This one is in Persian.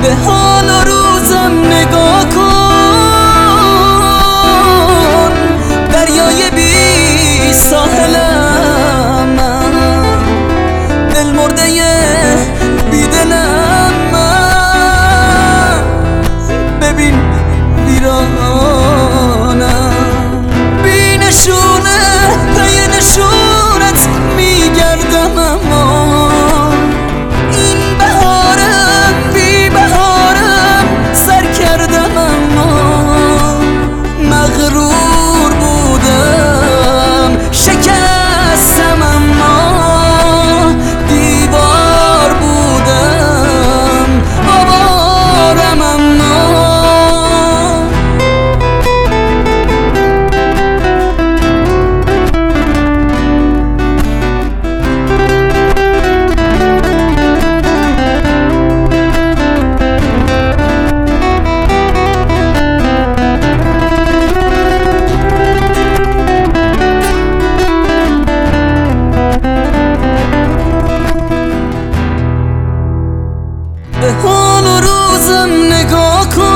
به حال و روزم نگاه کن، دریای بی ساحلم من، دل مرده بی دلم من، ببین ویرانم، بی نشونه پی نشونت میگردم، اما این بهارم بی بهارم سر کردم، اما مغرور بودم شکستم، اما دیوار بودم آوارم، اما به حال و روزم نگاه کن،